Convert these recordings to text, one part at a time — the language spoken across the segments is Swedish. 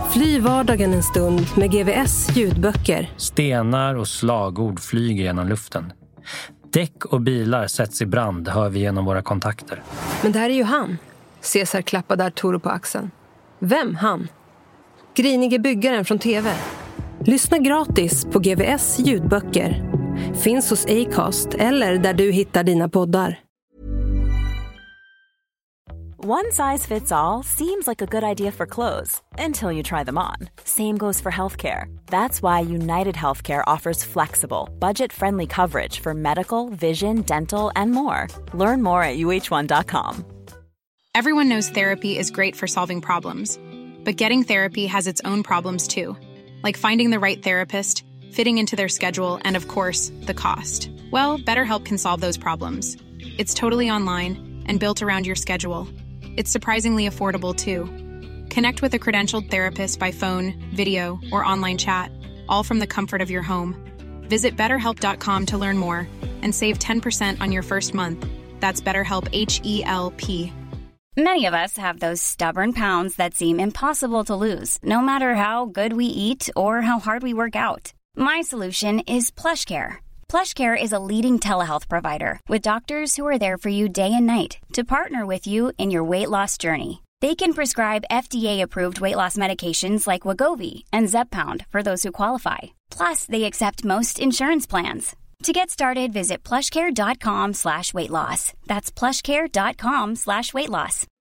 Fly vardagen en stund med GVS ljudböcker. Stenar och slagord flyger genom luften. Däck och bilar sätts i brand, hör vi genom våra kontakter. Men det här är ju han. Cesar klappade Arturo på axeln. Vem han? Grinige byggaren från TV. Lyssna gratis på GVS ljudböcker. Finns hos Acast eller där du hittar dina poddar. One size fits all seems like a good idea for clothes until you try them on. Same goes for healthcare. That's why United Healthcare offers flexible, budget-friendly coverage for medical, vision, dental, and more. Learn more at uh1.com. Everyone knows therapy is great for solving problems, but getting therapy has its own problems too, like finding the right therapist, fitting into their schedule, and of course, the cost. Well, BetterHelp can solve those problems. It's totally online and built around your schedule. It's surprisingly affordable too. Connect with a credentialed therapist by phone, video, or online chat, all from the comfort of your home. Visit BetterHelp.com to learn more and save 10% on your first month. That's BetterHelp, H-E-L-P. Many of us have those stubborn pounds that seem impossible to lose, no matter how good we eat or how hard we work out. My solution is PlushCare. PlushCare is a leading telehealth provider with doctors who are there for you day and night to partner with you in your weight loss journey. They can prescribe FDA-approved weight loss medications like Wegovy and Zepbound for those who qualify. Plus, they accept most insurance plans. To get started, visit plushcare.com/weightloss. That's plushcare.com/weightloss.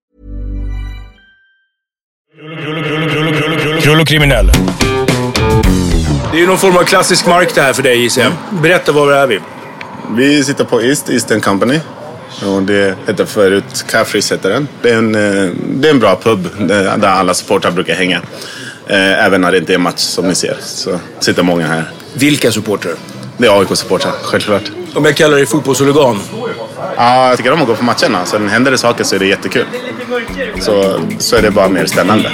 Krull och kriminell. Det är ju någon form av klassisk mark det här för dig, gissar jag. Berätta, var är vi? Vi sitter på Eastern Company. Och det heter förut Caffreys heter den. Det är en bra pub där alla supportrar brukar hänga. Även när det inte är match som ni ser. Så sitter många här. Vilka supportrar? Det är AIK-supportrar, självklart. Om jag kallar dig fotbollshuligan? Ja, jag tycker om att gå på matcherna. Sen händer det saker så är det jättekul. Så är det bara mer spännande.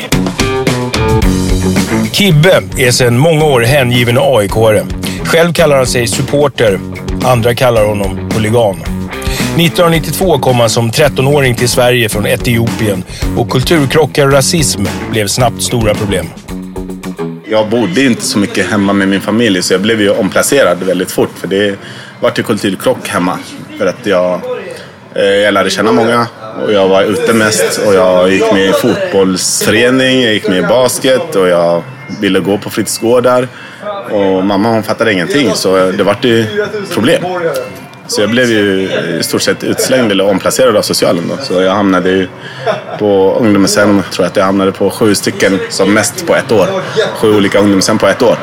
Kibbe är sedan många år hängiven AIK-are. Själv kallar han sig supporter. Andra kallar honom huligan. 1992 kom han som 13-åring till Sverige från Etiopien. Och kulturkrockar och rasism blev snabbt stora problem. Jag bodde inte så mycket hemma med min familj, så jag blev ju omplacerad väldigt fort. För det var till kulturkrock hemma. För att jag lärde känna många och jag var ute mest. Och jag gick med i fotbollsförening, jag gick med i basket och jag ville gå på fritidsgårdar. Och mamma hon fattade ingenting, så det var ju problem. Så jag blev ju i stort sett utslängd eller omplacerad av socialen då. Så jag hamnade ju på ungdomshem, tror jag att jag hamnade på 7 stycken som mest på ett år. 7 olika ungdomshem på ett år.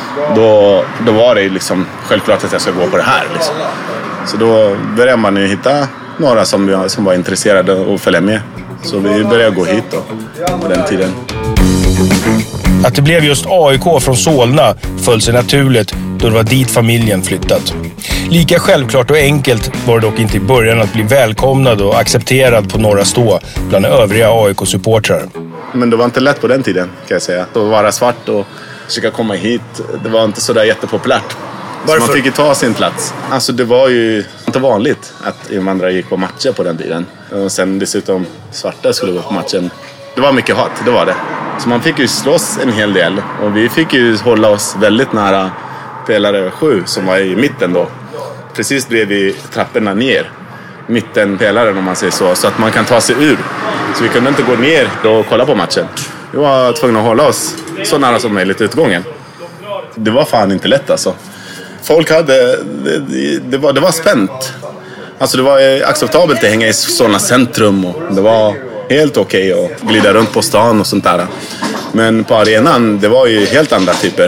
Då var det liksom självklart att jag ska gå på det här liksom. Så då började man ju hitta några som var intresserade och följa med. Så vi började gå hit då, på den tiden. Att det blev just AIK från Solna föll sig naturligt då det var dit familjen flyttat. Lika självklart och enkelt var det dock inte i början att bli välkomnad och accepterad på Norra Stå bland övriga AIK-supportrar. Men det var inte lätt på den tiden, kan jag säga. Att vara svart och försöka komma hit, det var inte så där jättepopulärt. Så man fick ju ta sin plats. Alltså det var ju inte vanligt att invandrare gick på matcher på den tiden. Och sen dessutom svarta skulle gå på matchen. Det var mycket hat, det var det. Så man fick ju slåss en hel del. Och vi fick ju hålla oss väldigt nära pelare 7 som var i mitten då. Precis bredvid trapporna ner. Mittenpelaren om man säger så. Så att man kan ta sig ur. Så vi kunde inte gå ner och kolla på matchen. Vi var tvungna att hålla oss så nära som möjligt utgången. Det var fan inte lätt alltså. Folk hade... Det var spänt. Alltså det var acceptabelt att hänga i sådana centrum. Och det var helt okej att glida runt på stan och sånt där. Men på arenan, det var ju helt andra typer.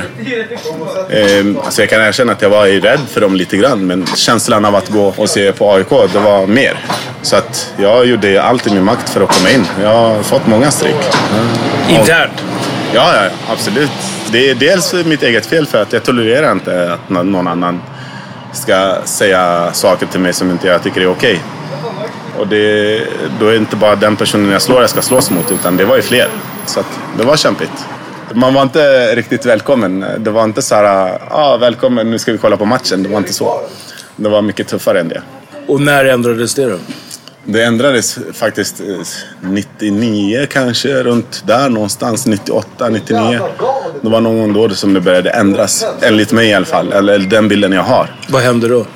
Alltså jag kan erkänna att jag var ju rädd för dem lite grann. Men känslan av att gå och se på AIK, det var mer. Så att jag gjorde allt i min makt för att komma in. Jag har fått många stryk. Internt? Ja, absolut. Det är dels mitt eget fel för att jag tolererar inte att någon annan ska säga saker till mig som inte jag tycker är okej. Och då är det inte bara den personen jag slår jag ska slåss mot, utan det var ju fler. Så att det var kämpigt. Man var inte riktigt välkommen. Det var inte så här, välkommen, nu ska vi kolla på matchen. Det var inte så. Det var mycket tuffare än det. Och när ändrades det då? Det ändrades faktiskt 99 kanske, runt där någonstans, 98, 99. Det var någon då som det började ändras, enligt mig i alla fall, eller den bilden jag har. Vad hände då?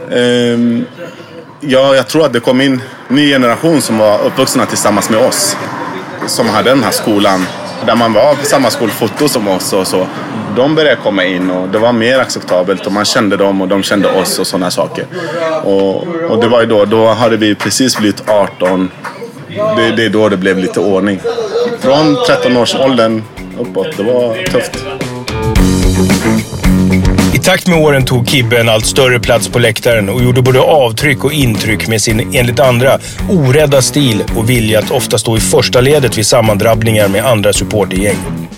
Ja, jag tror att det kom in en ny generation som var uppvuxna tillsammans med oss. Som hade den här skolan, där man var på samma skolfoto som oss och så. De började komma in och det var mer acceptabelt och man kände dem och de kände oss och sådana saker. Och det var ju då hade vi precis blivit 18. Det är då det blev lite ordning. Från 13-årsåldern uppåt, det var tufft. I takt med åren tog Kibbe en allt större plats på läktaren och gjorde både avtryck och intryck med sin, enligt andra, orädda stil och vilja att ofta stå i första ledet vid sammandrabbningar med andra supportergäng.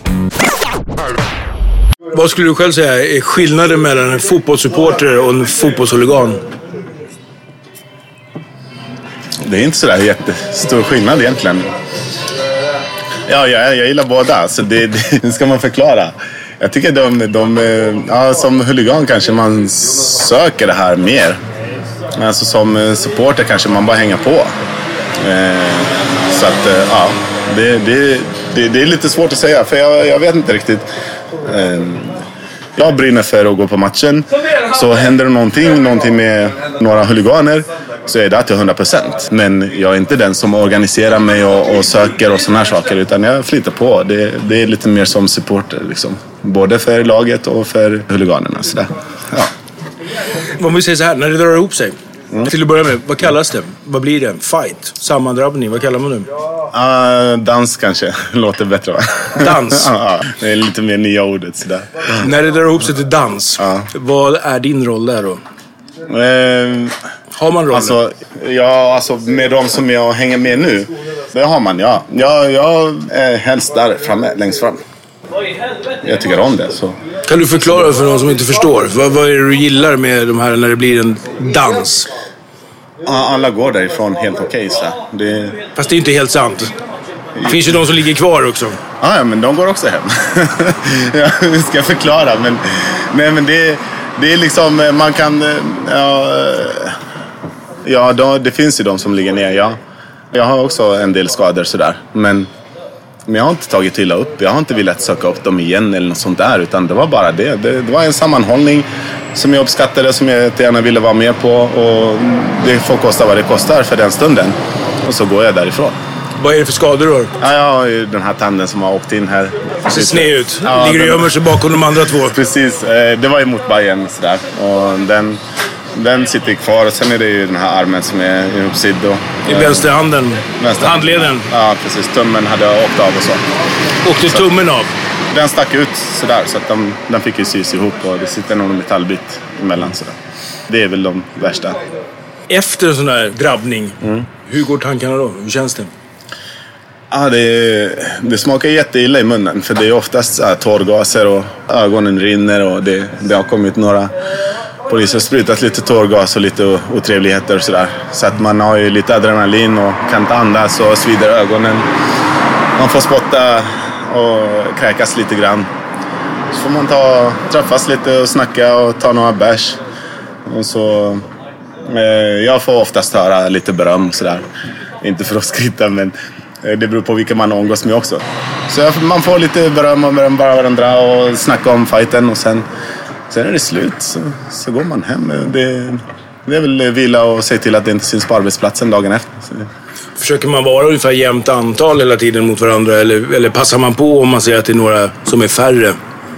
Vad skulle du själv säga är skillnaden mellan en fotbollssupporter och en fotbollshuligan? Det är inte sådär jättestor skillnad egentligen. Ja, jag gillar båda, så det ska man förklara. Jag tycker som huligan kanske man söker det här mer. Men alltså som supporter kanske man bara hänger på. Så att det är lite svårt att säga, för jag vet inte riktigt. Jag brinner för att gå på matchen. Så händer det någonting med några huliganer, så är det till 100%. Men jag är inte den som organiserar mig och söker och såna här saker, utan jag flyter på. Det är lite mer som supporter liksom. Både för laget och för huliganerna. Så där. Ja. Om vi säger så här, när det drar ihop sig. Till att börja med, vad kallas det? Vad blir det? Fight? Sammandrabbning? Vad kallar man det? Dans kanske. Låter bättre, va? Dans? Ja, det är lite mer nya ordet. Sådär. När det drar ihop sig till dans, vad är din roll där då? Har man rollen? Alltså med de som jag hänger med nu, det har man, ja. Jag är helst där framme, längst fram. Jag tycker om det. Så. Kan du förklara för någon som inte förstår? Vad är det du gillar med de här när det blir en dans? Alla går därifrån helt okej. Fast det är inte helt sant. Det finns ju de som ligger kvar också. Ja, men de går också hem. Jag ska förklara, men det är liksom, man kan... det finns ju de som ligger ner, ja. Jag har också en del skador sådär, men jag har inte tagit illa upp. Jag har inte velat söka upp dem igen eller något sånt där, utan det var bara det. Det var en sammanhållning som jag uppskattade, som jag gärna ville vara med på, och det får kosta vad det kostar för den stunden. Och så går jag därifrån. Vad är det för skador då? Ja, jag har ju den här tanden som har åkt in här. Det ser sned ut. Ligger och gömmer sig bakom de andra två. Precis, det var ju mot Bayern sådär. Och den sitter kvar, och sen är det ju den här armen som är ihopsydd. I vänsterhanden? Handleden? Ja, precis. Tummen hade åkt av och så. Åkte tummen av? Den stack ut sådär, så att den fick ju sys ihop, och det sitter någon metallbit emellan sådär. Det är väl de värsta. Efter en sån här drabbning, hur går tankarna då? Hur känns det? Ja, det smakar jätteilla i munnen, för det är oftast tårgaser och ögonen rinner, och det har kommit några poliser sprutat lite tårgas och lite otrevligheter och sådär. Så att man har ju lite adrenalin och kan inte andas och svider ögonen. Man får spotta och kräkas lite grann. Så får man träffas lite och snacka och ta några bärs. Och så... jag får oftast höra lite beröm sådär. Inte för att skryta, men det beror på vilka man omgås med också. Så man får lite beröm och berömma varandra och snacka om fighten, och sen är det slut, så går man hem. Det är väl vila och se till att det inte syns på arbetsplatsen dagen efter. Försöker man vara ungefär jämnt antal hela tiden mot varandra, eller passar man på om man ser att det är några som är färre?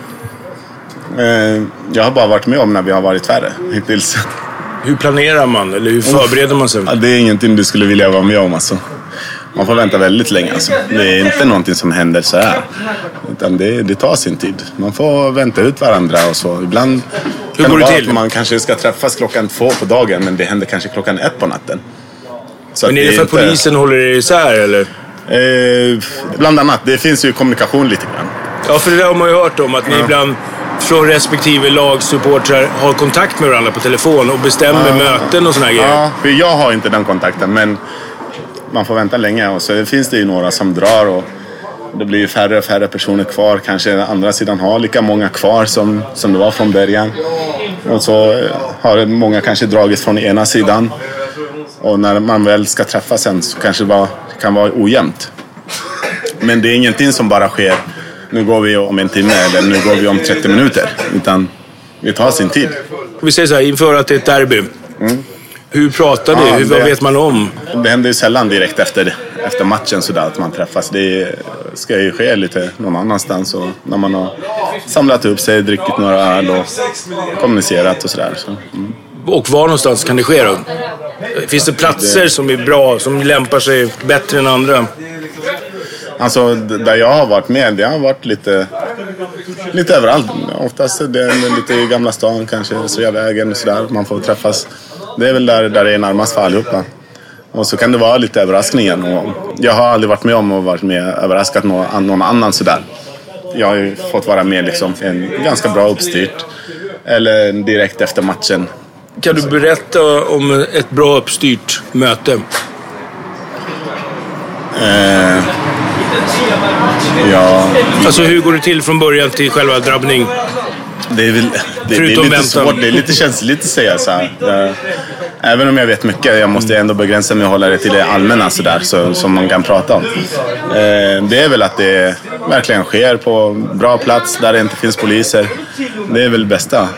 Jag har bara varit med om när vi har varit färre hittills. Hur planerar man, eller hur förbereder man sig? Ja, det är ingenting du skulle vilja vara med om alltså. Man får vänta väldigt länge alltså. Det är inte någonting som händer så här. Utan det tar sin tid. Man får vänta ut varandra och så. Ibland hur går det till? Man kanske ska träffas 2:00 på dagen, men det händer kanske 1:00 på natten. Så men är det för att polisen håller det isär, eller? Bland annat. Det finns ju kommunikation lite grann. Ja, för det där har man ju hört om. Att ni ibland från respektive lagsupportrar har kontakt med varandra på telefon och bestämmer möten och såna här grejer. Ja, för jag har inte den kontakten, men man får vänta länge, och så finns det ju några som drar, och det blir ju färre och färre personer kvar. Kanske andra sidan har lika många kvar som det var från början. Och så har många kanske dragit från ena sidan. Och när man väl ska träffas sen så kanske det kan vara ojämnt. Men det är ingenting som bara sker, nu går vi om en timme eller nu går vi om 30 minuter. Utan vi tar sin tid. Vi säger så här, inför att det är ett derby. Hur pratar ni? Vad vet man om? Det händer ju sällan direkt efter matchen sådär att man träffas. Det ska ju ske lite någon annanstans. Och när man har samlat upp sig, druckit några öl och kommunicerat och sådär. Så. Och var någonstans kan det ske då? Finns det platser som är bra, som lämpar sig bättre än andra? Alltså där jag har varit med, det har varit lite överallt. Oftast är det lite i Gamla stan, kanske Sveavägen och sådär. Man får träffas. Det är väl där det är närmast för allihopa. Och så kan det vara lite överraskningen. Och jag har aldrig varit med om att varit med överraskat någon annan sådär. Jag har ju fått vara med liksom en ganska bra uppstyrt. Eller direkt efter matchen. Kan du berätta om ett bra uppstyrt möte? Ja. Alltså hur går det till från början till själva drabbning? Det är lite svårt, det är lite känsligt att säga så här. Även om jag vet mycket, jag måste ändå begränsa mig och hålla det till det allmänna så där, som man kan prata om. Det är väl att det verkligen sker på bra plats där det inte finns poliser. Det är väl det bästa.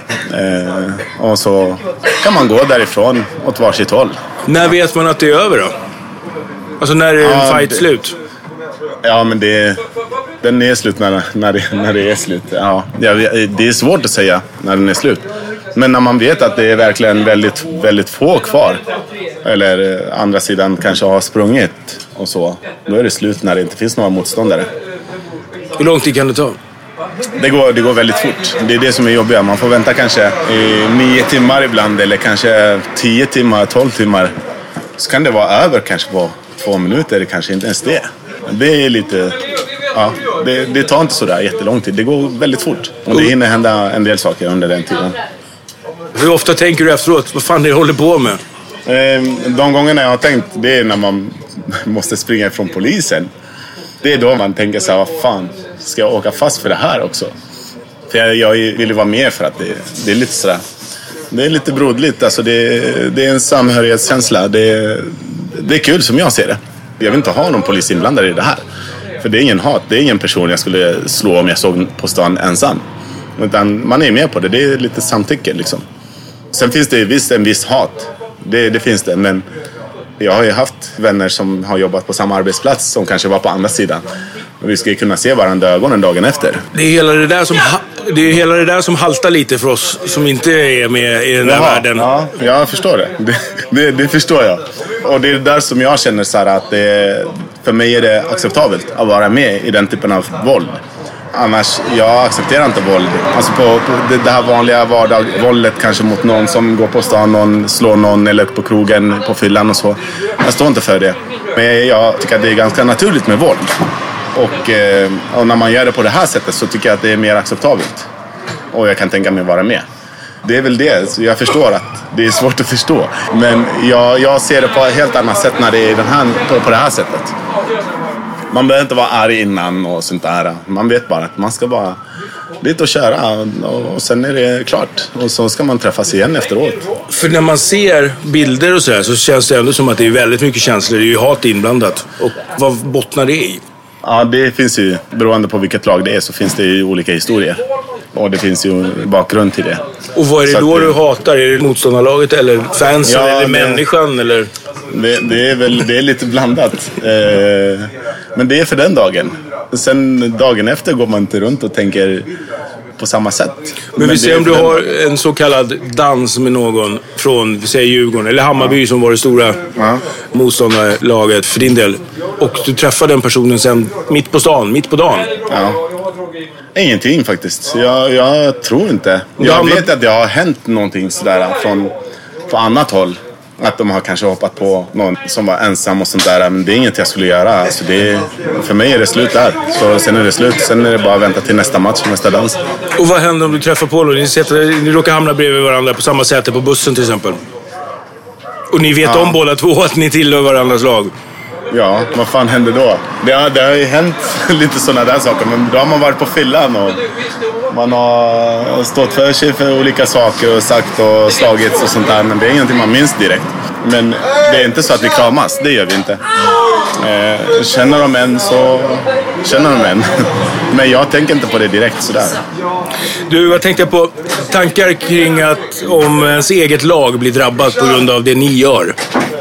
Och så kan man gå därifrån åt varsitt håll. När vet man att det är över då? Alltså när är en fight slut? Ja, men den är slut när det är slut. Ja, det är svårt att säga när den är slut. Men när man vet att det är verkligen väldigt, väldigt få kvar. Eller andra sidan kanske har sprungit och så. Då är det slut när det inte finns några motståndare. Hur lång tid kan det ta? Det går väldigt fort. Det är det som är jobbigt. Man får vänta kanske i 9 timmar ibland. Eller kanske 10 timmar, 12 timmar. Så kan det vara över kanske på 2 minuter. Kanske inte ens det. Det är lite... Ja, det tar inte så där jättelång tid. Det går väldigt fort. Och det hinner hända en del saker under den tiden. Hur ofta tänker du efteråt? Vad fan det håller på med? De gångerna jag har tänkt, det är när man måste springa ifrån polisen. Det är då man tänker så här, vad fan, ska jag åka fast för det här också? För jag vill ju vara med för att det är lite sådär. Det är lite broderligt, alltså det är en samhörighetskänsla. Det är kul som jag ser det. Jag vill inte ha någon polis inblandad i det här. För det är ingen hat, det är ingen person jag skulle slå om jag såg på stan ensam. Utan man är med på det, det är lite samtycke liksom. Sen finns det visst en viss hat, det finns det. Men jag har ju haft vänner som har jobbat på samma arbetsplats som kanske var på andra sidan. Och vi ska ju kunna se varandra ögonen dagen efter. Det är hela det där som haltar lite för oss som inte är med i den här världen. Ja, jag förstår det. Det förstår jag. Och det är där som jag känner så här att för mig är det acceptabelt att vara med i den typen av våld. Annars, jag accepterar inte våld. Alltså på det här vanliga våldet kanske mot någon som går på stan, någon slår någon eller på krogen, på fyllan och så. Jag står inte för det. Men jag tycker att det är ganska naturligt med våld. Och när man gör det på det här sättet så tycker jag att det är mer acceptabelt. Och jag kan tänka mig vara med. Det är väl det. Så jag förstår att det är svårt att förstå. Men jag ser det på ett helt annat sätt när det är på det här sättet. Man behöver inte vara arg innan och sånt där. Man vet bara att man ska bara dit och köra och sen är det klart. Och så ska man träffas igen efteråt. För när man ser bilder och så känns det ändå som att det är väldigt mycket känslor. Det är ju hat inblandat. Och vad bottnar det i? Ja, det finns ju, beroende på vilket lag det är så finns det ju olika historier. Och det finns ju bakgrund till det. Och vad är det då du hatar? Är det motståndarlaget eller fansen eller människan? Eller? Det är lite blandat. Men det är för den dagen. Sen dagen efter går man inte runt och tänker på samma sätt. Men vi ser om du har en så kallad dans med någon från, vi säger Djurgården eller Hammarby som var det stora motståndarlaget för din del. Och du träffar den personen sen mitt på dagen. Ja. Ingenting faktiskt. Jag tror inte. Jag vet att det har hänt någonting sådär från annat håll. Att de har kanske hoppat på någon som var ensam och sånt där. Men det är inget jag skulle göra. Alltså för mig är det slut där. Så sen är det slut. Sen är det bara att vänta till nästa match, nästa dans. Och vad händer om du träffar på någon? Ni råkar hamna bredvid varandra på samma säte på bussen till exempel. Och ni vet om båda två att ni tillhör varandras lag. Ja, vad fan hände då? Det har ju hänt lite sådana där saker. Men då har man varit på fyllan och man har stått för sig för olika saker och sagt och slagits och sånt där. Men det är ingenting man minns direkt. Men det är inte så att vi kramas, det gör vi inte. Känner de en så känner de en. Men jag tänker inte på det direkt sådär. Du, jag tänkte på tankar kring att om ens eget lag blir drabbat på grund av det ni gör.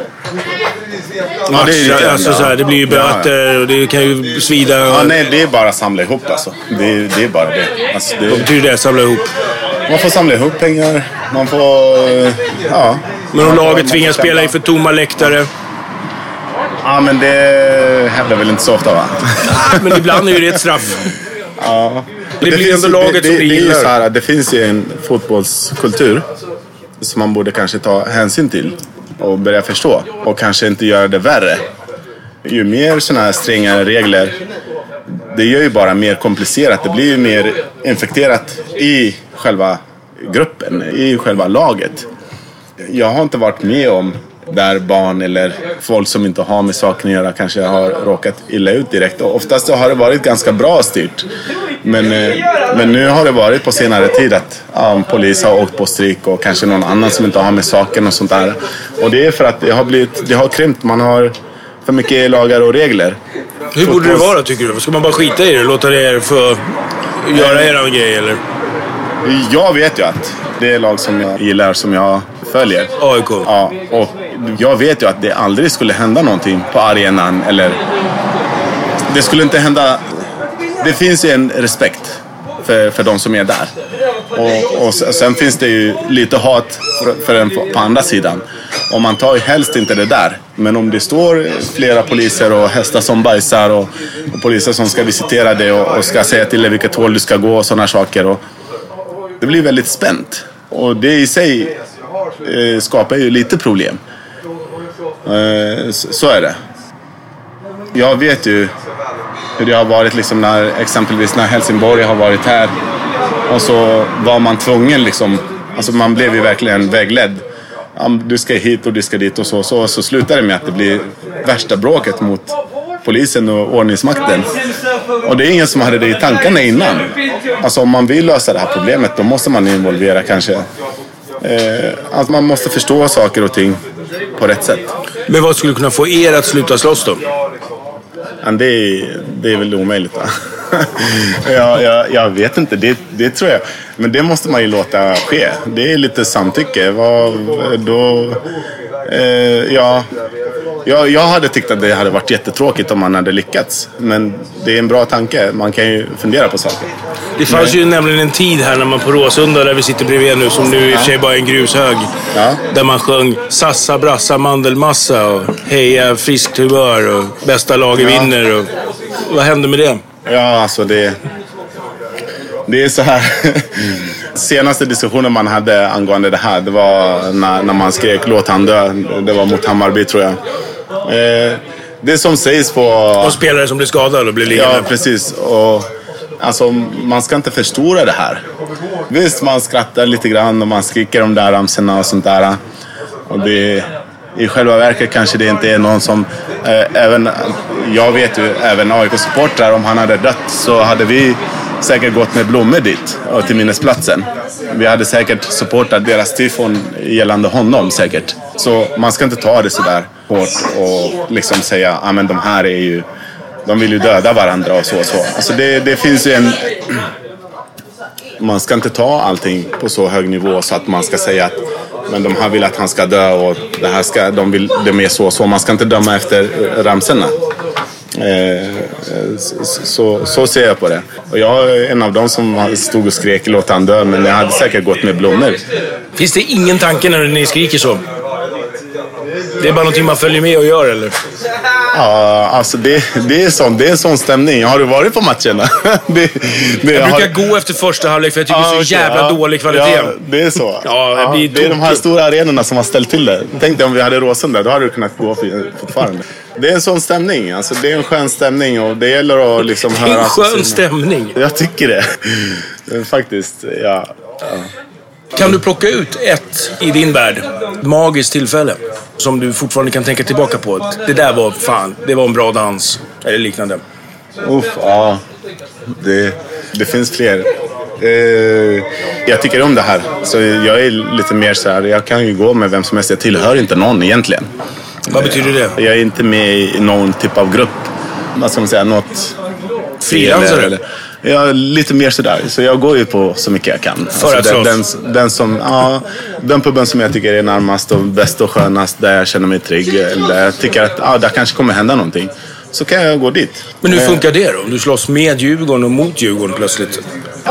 Ja, det blir ju böter och det kan ju svida. Ja, nej, det är bara att samla ihop alltså. Det är bara det. Alltså, Vad betyder det, samla ihop? Man får samla ihop pengar. Man får, ja. Men om laget tvingas spela inför tomma läktare? Ja, men det händer väl inte så ofta, va? Men ibland är ju det ett straff. Ja. Det blir ändå laget som det gillar. Så här, det finns ju en fotbollskultur som man borde kanske ta hänsyn till och börja förstå. Och kanske inte göra det värre. Ju mer såna här strängare regler, det gör ju bara mer komplicerat. Det blir ju mer infekterat i själva gruppen, i själva laget. Jag har inte varit med om där barn eller folk som inte har med saken att göra kanske har råkat illa ut direkt. Och oftast har det varit ganska bra styrt. Men nu har det varit på senare tid att polis har åkt på stryk och kanske någon annan som inte har med saken och sånt där. Och det är för att det har krympt. Man har för mycket lagar och regler. Hur borde det vara, tycker du? Ska man bara skita i det och låta er få göra er grej, eller? Jag vet ju att det är lag som jag gillar, som jag följer. AIK. Ja, och jag vet ju att det aldrig skulle hända någonting på arenan. Eller det skulle inte hända. Det finns ju en respekt för de som är där. Och sen finns det ju lite hat för den på andra sidan. Och man tar ju helst inte det där. Men om det står flera poliser och hästar som bajsar och poliser som ska visitera det och ska säga till dig vilket håll du ska gå och sådana saker. Och det blir väldigt spänt. Och det i sig skapar ju lite problem. Så är det. Jag vet ju hur det har varit liksom exempelvis när Helsingborg har varit här. Och så var man tvungen liksom. Alltså man blev ju verkligen vägledd. Du ska hit och du ska dit och så slutar det med att det blir värsta bråket mot polisen och ordningsmakten. Och det är ingen som hade det i tankarna innan. Alltså om man vill lösa det här problemet, då måste man involvera kanske. Att man måste förstå saker och ting på rätt sätt. Men vad skulle kunna få er att sluta slåss då? Det är väl omöjligt, va? jag vet inte, det tror jag. Men det måste man ju låta ske. Det är lite samtycke. Jag hade tyckt att det hade varit jättetråkigt om man hade lyckats. Men det är en bra tanke. Man kan ju fundera på saker. Det fanns ju nämligen en tid här när man på Råsunda, där vi sitter bredvid nu, som nu i och för sig bara är en grushög. Ja. Där man sjöng Sassa, brassa, mandelmassa och heja, friskt humör och bästa laget vinner. Och vad hände med det? Ja, alltså det är så här. Senaste diskussionen man hade angående det här, det var när man skrek låt han dö. Det var mot Hammarby, tror jag. Det som sägs på... Och spelare som blir skadade och blir liggande. Ja, precis. Och alltså, man ska inte förstora det här. Visst, man skrattar lite grann och man skriker de där ramsorna och sånt där. Och det, i själva verket kanske det inte är någon som... jag vet ju, även AIK-supportrar, om han hade dött så hade vi säkert gått med blommor dit och till minnesplatsen. Vi hade säkert supportat deras tifon gällande honom säkert. Så man ska inte ta det så där hårt och liksom säga men de här är ju... De vill ju döda varandra och så. Alltså det finns ju en... Man ska inte ta allting på så hög nivå så att man ska säga att men de här vill att han ska dö och det här ska, de är så. Man ska inte döma efter ramserna. Så ser jag på det. Och jag är en av dem som stod och skrek låt han dö, men jag hade säkert gått med blommor. Finns det ingen tanke när ni skriker så? Det är bara någonting man följer med och gör, eller? Ja, alltså det är sån stämning. Har du varit på matcherna? Jag brukar gå efter första halvlek för jag tycker det är så jävla dålig kvalitet. Ja, det är så. Det är de här stora arenorna som har ställt till det. Tänk dig om vi hade Råsunda, då hade du kunnat gå fortfarande. Det är en sån stämning. Alltså, det är en skön stämning och det gäller att liksom höra... En skön stämning? Jag tycker det. Faktiskt, ja. Kan du plocka ut ett i din värld magiskt tillfälle som du fortfarande kan tänka tillbaka på? Det där var fan, det var en bra dans eller liknande. Ja. Det finns fler. Jag tycker om det här. Så jag är lite mer så här, jag kan ju gå med vem som helst. Jag tillhör inte någon egentligen. Vad betyder det? Jag är inte med i någon typ av grupp. Vad ska man säga, något frilansare eller? Ja, lite mer sådär. Så jag går ju på så mycket jag kan. För att den puben som jag tycker är närmast och bäst och skönast, där jag känner mig trygg, där jag tycker att där kanske kommer hända någonting, så kan jag gå dit. Men hur funkar det då? Om du slåss med Djurgården och mot Djurgården plötsligt?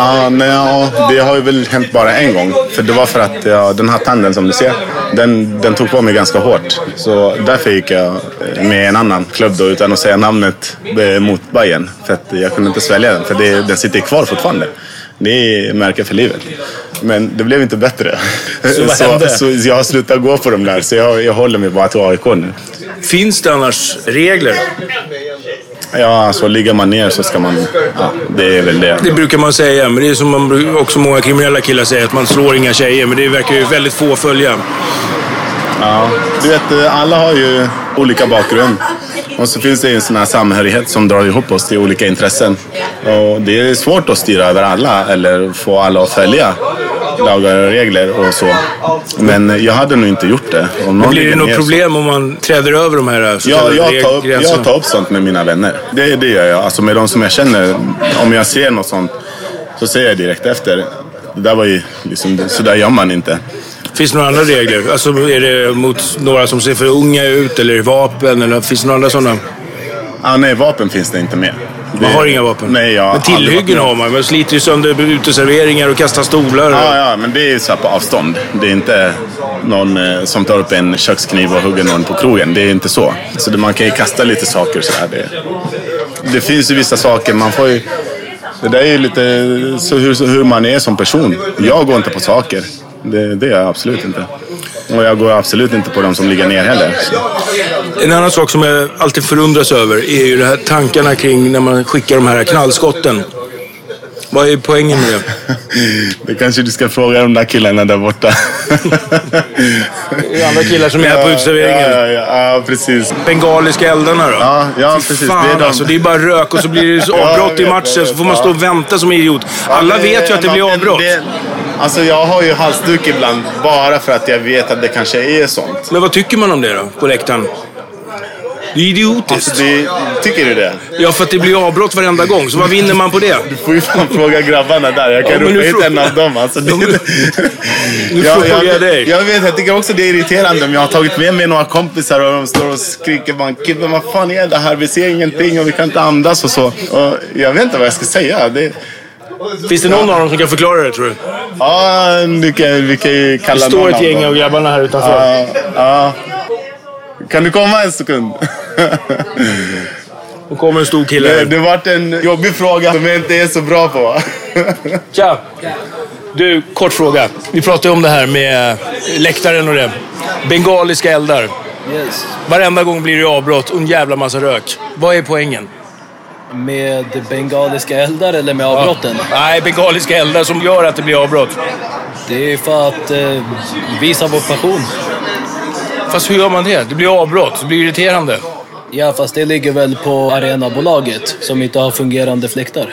Det har ju väl hänt bara en gång. För det var för att den här tanden som du ser, den tog på mig ganska hårt. Så därför gick jag med en annan klubb då, utan att säga namnet, mot Bayern. För att jag kunde inte svälja den, för den sitter kvar fortfarande. Det är märke för livet. Men det blev inte bättre. Så jag har slutat gå på dem där. Så jag håller mig bara till AIK nu. Finns det annars regler? Ja, alltså ligger man ner så ska man... Ja, det är väl det. Det brukar man säga, men det är som också många kriminella killar säger, att man slår inga tjejer. Men det verkar ju väldigt få följa. Ja, du vet, alla har ju olika bakgrund. Och så finns det ju en sån här samhörighet som drar ihop oss till olika intressen. Och det är svårt att styra över alla eller få alla att följa lagar och regler och så. Men jag hade nog inte gjort det. Men blir det något problem om man träder över de här så kallade reglerna? Jag tar upp sånt med mina vänner. Det gör jag. Alltså med de som jag känner. Om jag ser något sånt så säger jag direkt efter. Det där var ju liksom, så där gör man inte. Finns det några andra regler? Alltså är det mot några som ser för unga ut eller vapen? Eller finns det några andra sådana? Nej, vapen finns det inte med. Man har inga vapen? Nej, men tillhyggen har man. Man sliter ju sönder uteserveringar och kastar stolar. Ja, men det är ju så här på avstånd. Det är inte någon som tar upp en kökskniv och hugger någon på krogen. Det är inte så. Så man kan ju kasta lite saker så här. Det finns ju vissa saker man får ju... Det där är ju lite så hur man är som person. Jag går inte på saker. Det är jag absolut inte. Och jag går absolut inte på de som ligger ner heller. Så. En annan sak som jag alltid förundras över är ju de här tankarna kring när man skickar de här knallskotten. Vad är poängen med det? Det kanske du ska fråga de där killarna där borta. Det är andra killar som är här på utserveringen. Ja, precis. Bengaliska eldarna då? Ja, precis. Fan, det är alltså, det är bara rök och så blir det avbrott i matchen. Så får man stå och vänta som idiot. Alla vet ju att det blir avbrott. Alltså jag har ju halsduk ibland bara för att jag vet att det kanske är sånt. Men vad tycker man om det då, på läktaren? Det är idiotiskt. Alltså tycker du det? Ja, för att det blir avbrott varenda gång. Så vad vinner man på det? Du får ju fan fråga grabbarna där. Jag kan ropa hit en av dem. Alltså, nu frågar jag dig. Jag vet, jag tycker också det är irriterande. Men jag har tagit med mig några kompisar och de står och skriker. Men vad fan är det här? Vi ser ingenting och vi kan inte andas och så. Och jag vet inte vad jag ska säga. Finns det någon av dem som kan förklara det, tror du? Ja, vi kan ju kalla någon. Det står ett gäng av grabbarna här utanför. Ja. Kan du komma en sekund? Och kommer en stor kille. Det varit en jobbig fråga som jag inte är så bra på. Tja! Du, kort fråga. Vi pratade om det här med läktaren och det. Bengaliska eldar. Yes. Varenda gång blir det avbrott och en jävla massa rök. Vad är poängen? Med bengaliska eldar eller med avbrotten? Ja. Nej, bengaliska eldar som gör att det blir avbrott. Det är för att visa vår passion. Fast hur gör man det? Det blir avbrott, det blir irriterande. Ja, fast det ligger väl på arenabolaget som inte har fungerande fläktar.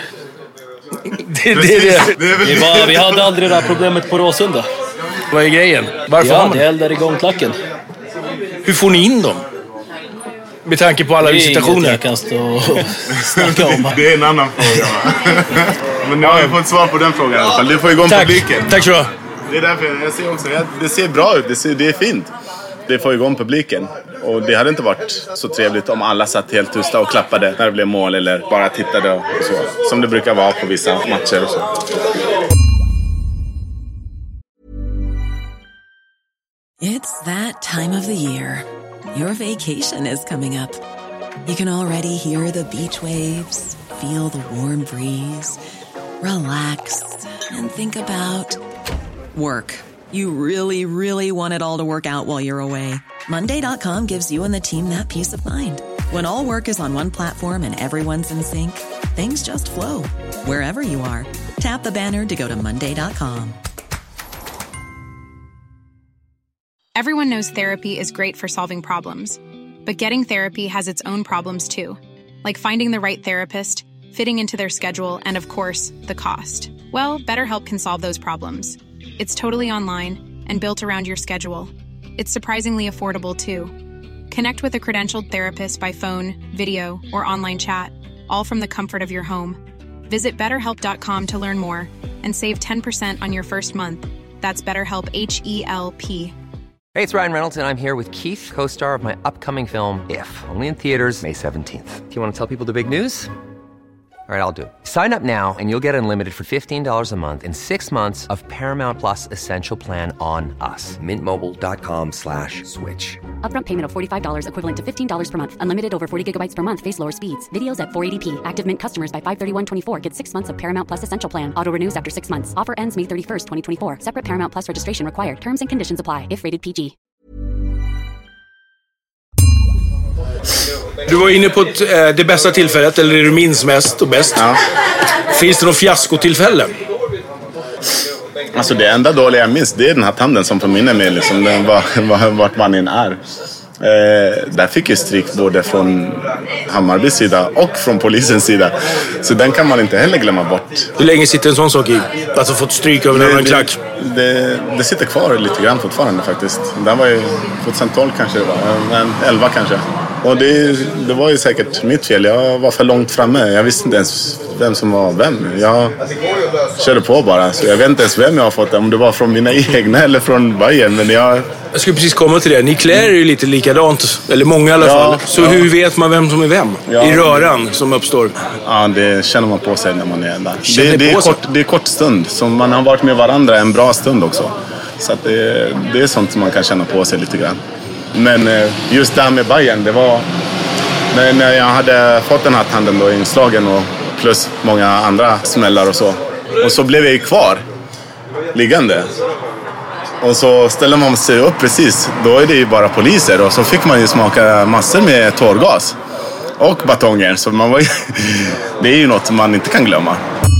Vi hade aldrig det här problemet på Råsunda. Vad är grejen? Varför har man det eldar igång klacken. Hur får ni in dem? Med tanke på alla visitationer. Jag kan stå och snacka om. Det är en annan fråga, va? Men nu har jag fått svar på den frågan i alla fall. Det får igång publiken. Tack så mycket. Det är därför jag ser också. Det ser bra ut. Det är fint. Det får igång publiken. Och det hade inte varit så trevligt om alla satt helt tysta och klappade när det blev mål eller bara tittade och så. Som det brukar vara på vissa matcher och så. It's that time of the year. Your vacation is coming up. You can already hear the beach waves, feel the warm breeze, relax and think about work. You really, really want it all to work out while you're away. Monday.com gives you and the team that peace of mind. When all work is on one platform and everyone's in sync, things just flow. Wherever you are, tap the banner to go to Monday.com. Everyone knows therapy is great for solving problems, but getting therapy has its own problems too, like finding the right therapist, fitting into their schedule, and of course, the cost. Well, BetterHelp can solve those problems. It's totally online and built around your schedule. It's surprisingly affordable too. Connect with a credentialed therapist by phone, video, or online chat, all from the comfort of your home. Visit BetterHelp.com to learn more and save 10% on your first month. That's BetterHelp, H-E-L-P. Hey, it's Ryan Reynolds, and I'm here with Keith, co-star of my upcoming film, If, only in theaters May 17th. Do you want to tell people the big news? All right, I'll do it. Sign up now and you'll get unlimited for $15 a month and 6 months of Paramount Plus Essential Plan on us. MintMobile.com/switch. Upfront payment of $45 equivalent to $15 per month. Unlimited over 40 gigabytes per month. Face lower speeds. Videos at 480p. Active Mint customers by 531.24 get 6 months of Paramount Plus Essential Plan. Auto renews after 6 months. Offer ends May 31st, 2024. Separate Paramount Plus registration required. Terms and conditions apply if rated PG. Du var inne på det bästa tillfället, eller det du minns mest och bäst. Ja. Finns det någon fiaskotillfälle? Alltså det enda dåliga jag minns, det är den här tanden som påminner mig liksom, vart man än är. Där fick ju stryk både från Hammarbys sida och från polisens sida. Så den kan man inte heller glömma bort. Hur länge sitter en sån sak i? Alltså fått stryk över en annan klack? Det sitter kvar lite grann fortfarande faktiskt. Den var ju 2012 kanske det var, men 11 kanske. Och det var ju säkert mitt fel. Jag var för långt framme. Jag visste inte ens vem som var vem. Jag körde på bara. Så jag vet inte ens vem jag har fått. Om det var från mina egna eller från Bayern. Men jag skulle precis komma till det. Ni klär er ju lite likadant. Eller många i alla fall. Så hur vet man vem som är vem? I röran som uppstår. Ja, det känner man på sig när man är där. Det är kort stund. Så man har varit med varandra en bra stund också. Så att det är sånt som man kan känna på sig lite grann. Men just där med Bayern, det var när jag hade fått den här tanden då, inslagen och plus många andra smällar och så. Och så blev jag ju kvar, liggande. Och så ställer man sig upp precis, då är det ju bara poliser. Och så fick man ju smaka massor med tårgas och batonger. Så man var ju, det är ju något som man inte kan glömma.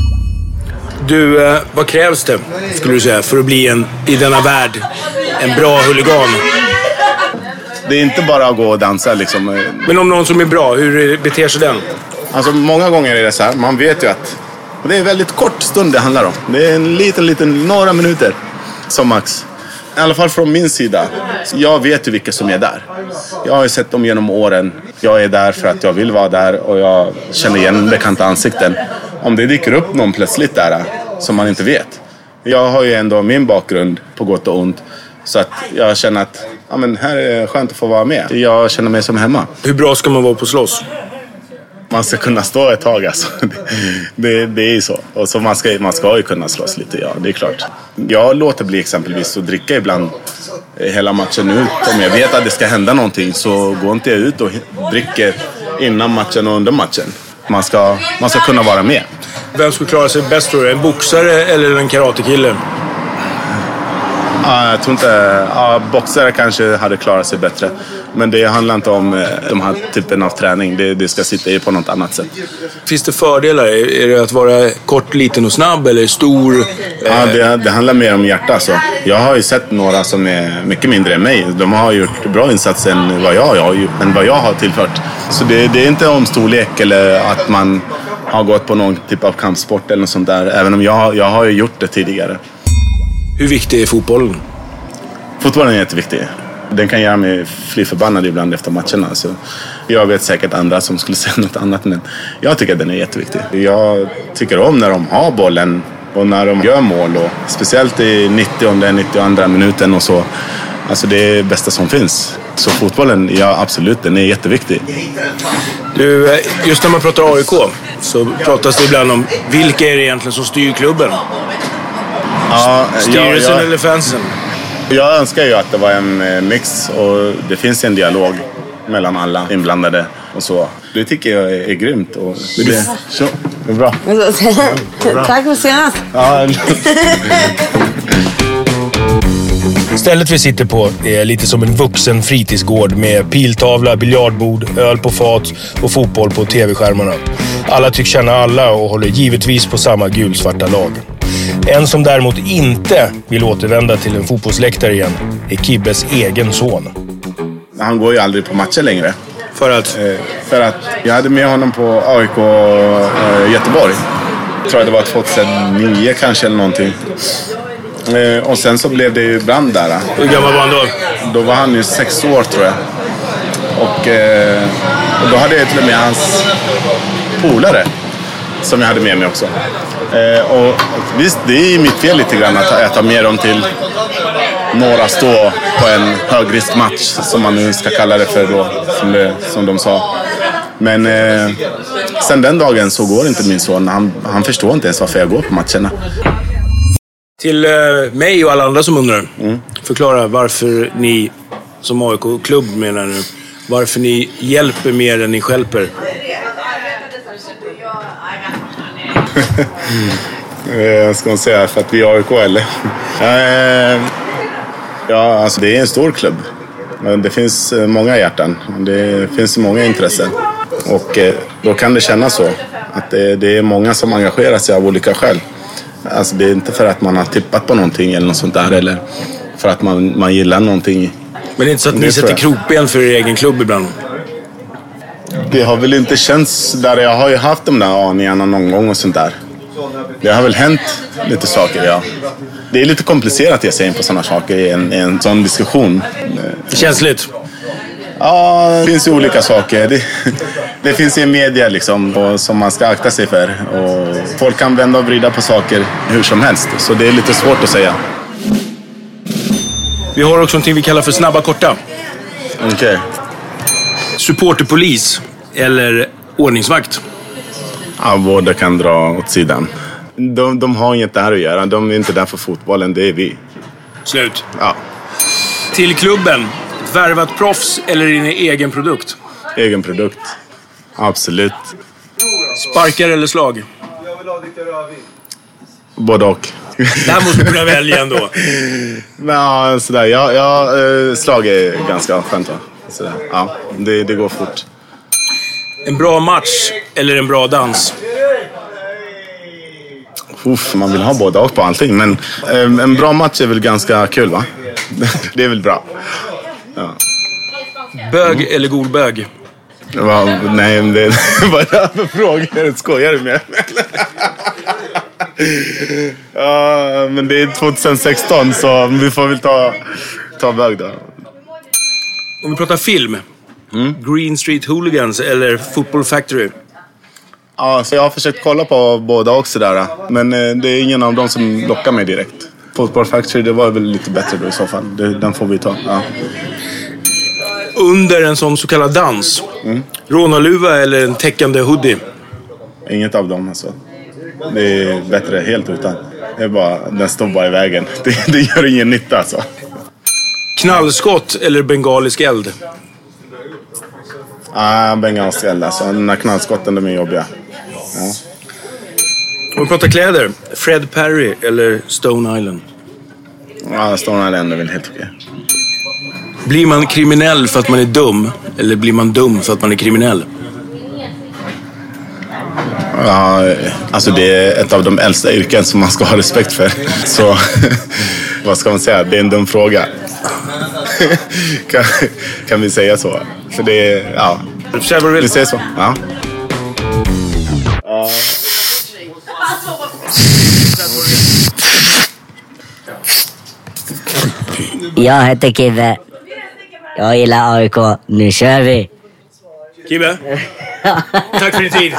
Du, vad krävs det, skulle du säga, för att bli i denna värld en bra huligan? Det är inte bara att gå och dansa liksom. Men om någon som är bra, hur beter sig den? Alltså många gånger är det så här, man vet ju att det är en väldigt kort stund det handlar om. Det är en liten, några minuter som max. I alla fall från min sida. Jag vet ju vilka som är där. Jag har ju sett dem genom åren. Jag är där för att jag vill vara där och jag känner igen bekanta ansikten. Om det dyker upp någon plötsligt där som man inte vet. Jag har ju ändå min bakgrund på gott och ont. Så att jag känner att ja, men här är det skönt att få vara med. Jag känner mig som hemma. Hur bra ska man vara på slåss? Man ska kunna stå ett tag alltså. Det är ju så. Och så man ska ju kunna slåss lite, ja, det är klart. Jag låter bli exempelvis att dricka ibland hela matchen ut. Om jag vet att det ska hända någonting så går inte jag ut och dricker innan matchen och under matchen. Man ska kunna vara med. Vem skulle klara sig bäst tror du? En boxare eller en karatekille? Jag tror inte... boxare kanske hade klarat sig bättre. Men det handlar inte om de här typen av träning. Det ska sitta i på något annat sätt. Finns det fördelar? Är det att vara kort, liten och snabb eller stor? Ja, det handlar mer om hjärta. Alltså. Jag har ju sett några som är mycket mindre än mig. De har gjort bra insatser än vad jag har tillfört. Så det är inte om storlek eller att man har gått på någon typ av kampsport eller något sånt där. Även om jag har ju gjort det tidigare. Hur viktig är fotbollen? Fotbollen är jätteviktig. Den kan göra mig fly förbannad ibland efter matcherna. Så jag vet säkert andra som skulle säga något annat. Men jag tycker att den är jätteviktig. Jag tycker om när de har bollen och när de gör mål. Och speciellt i 90-92 minuten och så. Alltså det är det bästa som finns. Så fotbollen, ja absolut, den är jätteviktig. Du, just när man pratar AIK så pratas det ibland om vilka är det egentligen som styr klubben? Ja, styrelsen eller fansen? Jag önskar ju att det var en mix och det finns en dialog mellan alla inblandade och så. Det tycker jag är grymt. Och det är bra. Tack för senast. Ja. Stället vi sitter på är lite som en vuxen fritidsgård med piltavla, biljardbord, öl på fat och fotboll på tv-skärmarna. Alla tycks känna alla och håller givetvis på samma gulsvarta lag. En som däremot inte vill återvända till en fotbollsläktare igen är Kibbes egen son. Han går ju aldrig på matcher längre. För att? För att jag hade med honom på AIK Göteborg. Jag tror det var 2009 kanske eller någonting. Och sen så blev det ju brand där. Hur gammal var han då? Då var han ju 6 år tror jag. Och då hade jag till och med hans polare som jag hade med mig också. Och visst, det är mitt fel lite grann att jag tar med dem till några stå på en högriskmatch som man nu ska kalla det för då, som de sa. Men sen den dagen så går inte min son. Han förstår inte ens varför jag går på matcherna. Till mig och alla andra som undrar. Förklara varför ni som AIK-klubb menar nu. Varför ni hjälper mer än ni stjälper. Ska man säga för att vi är AIK eller? Ja, alltså det är en stor klubb. Men det finns många hjärtan. Det finns många intressen. Och då kan det kännas så. Att det är många som engagerar sig av olika skäl. Alltså det är inte för att man har tippat på någonting eller något sånt där. Eller för att man gillar någonting. Men det är inte så att ni sätter krokben för er egen klubb ibland? Det har väl inte känts där. Jag har ju haft de där aningarna någon gång och sånt där. Det har väl hänt lite saker, ja. Det är lite komplicerat att ge sig in på sådana saker i en sån diskussion. Känsligt? Ja, det finns ju olika saker. Det finns ju media liksom, som man ska akta sig för. Och folk kan vända och vrida på saker hur som helst. Så det är lite svårt att säga. Vi har också någonting vi kallar för snabba korta. Okej. Supporterpolis eller ordningsvakt? Ja, båda kan dra åt sidan. De har inget där att göra. De är inte där för fotbollen, det är vi. Slut. Ja. Till klubben. Värvat proffs eller din egen produkt? Egen produkt. Absolut. Sparkar eller slag? Både och. Det här måste du kunna välja ändå. Ja, sådär. Ja, slag är ganska skönt, va? Sådär. Ja, det går fort. En bra match eller en bra dans? Man vill ha båda och på allting. Men en bra match är väl ganska kul, va? Det är väl bra. Ja. Bög eller golbög? Nej, det var det för frågor. Skojar du med? Ja, men det är 2016 så vi får väl ta bög då. Om vi pratar film. Green Street Hooligans eller Football Factory? Ja, så jag har försökt kolla på båda också där. Men det är ingen av dem som lockar mig direkt. Football Factory, det var väl lite bättre då i så fall. Den får vi ta, ja. Under en sån så kallad dans. Rånaluva eller en täckande hoodie? Inget av dem alltså. Det är bättre helt utan. Det är bara, den står bara i vägen. Det gör ingen nytta alltså. Knallskott eller bengalisk eld? Bengalisk eld alltså. Den här knallskotten, de är jobbiga. Ja. Om vi pratar kläder. Fred Perry eller Stone Island? Ja, Stone Island är väl helt okej. Blir man kriminell för att man är dum? Eller blir man dum för att man är kriminell? Ja, alltså det är ett av de äldsta yrken som man ska ha respekt för. Så, vad ska man säga? Det är en dum fråga. kan vi säga så? För det är, ja. Vi säger så, ja. Jag heter Kibbe. Jag gillar AIK. Nu kör vi. Kibbe. Tack för din tid.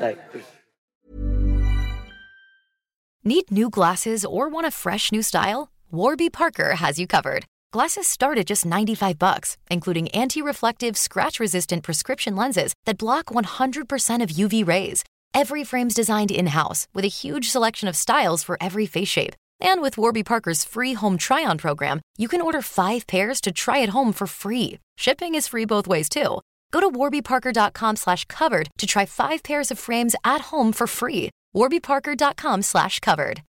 Need new glasses or want a fresh new style? Warby Parker has you covered. Glasses start at just $95, including anti-reflective, scratch-resistant prescription lenses that block 100% of UV rays. Every frame's designed in-house with a huge selection of styles for every face shape. And with Warby Parker's free home try-on program, you can order 5 pairs to try at home for free. Shipping is free both ways, too. Go to warbyparker.com/covered to try 5 pairs of frames at home for free. warbyparker.com/covered.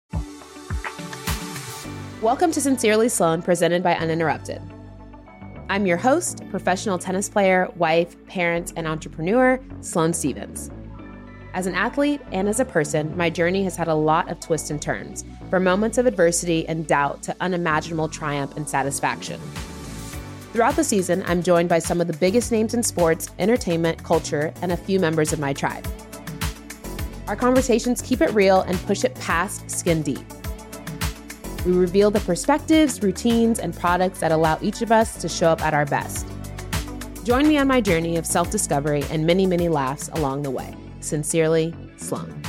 Welcome to Sincerely Sloan, presented by Uninterrupted. I'm your host, professional tennis player, wife, parent, and entrepreneur, Sloane Stevens. As an athlete and as a person, my journey has had a lot of twists and turns, from moments of adversity and doubt to unimaginable triumph and satisfaction. Throughout the season, I'm joined by some of the biggest names in sports, entertainment, culture, and a few members of my tribe. Our conversations keep it real and push it past skin deep. We reveal the perspectives, routines, and products that allow each of us to show up at our best. Join me on my journey of self-discovery and many, many laughs along the way. Sincerely, Sloan.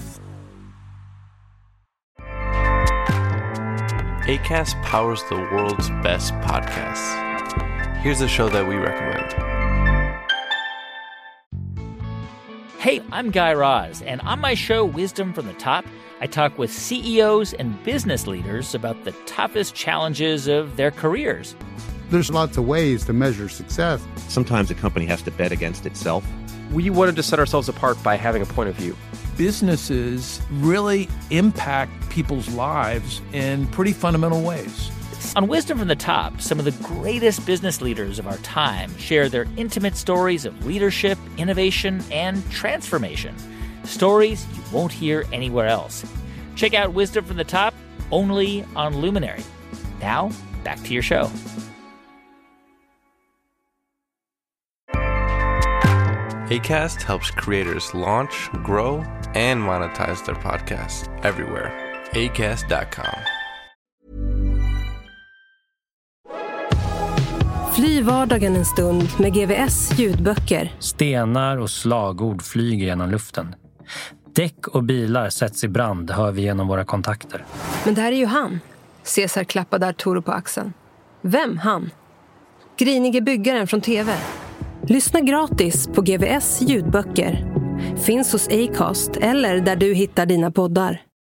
Acast powers the world's best podcasts. Here's a show that we recommend. Hey, I'm Guy Raz, and on my show, Wisdom from the Top, I talk with CEOs and business leaders about the toughest challenges of their careers. There's lots of ways to measure success. Sometimes a company has to bet against itself. We wanted to set ourselves apart by having a point of view. Businesses really impact people's lives in pretty fundamental ways. On Wisdom from the Top, some of the greatest business leaders of our time share their intimate stories of leadership, innovation, and transformation. Stories you won't hear anywhere else. Check out Wisdom from the Top only on Luminary. Now, back to your show. Acast helps creators launch, grow, and monetize their podcasts everywhere. Acast.com. Fly vardagen en stund med GVS ljudböcker. Stenar och slagord flyger genom luften. Däck och bilar sätts i brand, hör vi genom våra kontakter. Men där är ju han. Cesar klappar där Toro på axeln. Vem han? Grinige byggaren från TV. Lyssna gratis på GVS ljudböcker. Finns hos Acast eller där du hittar dina poddar.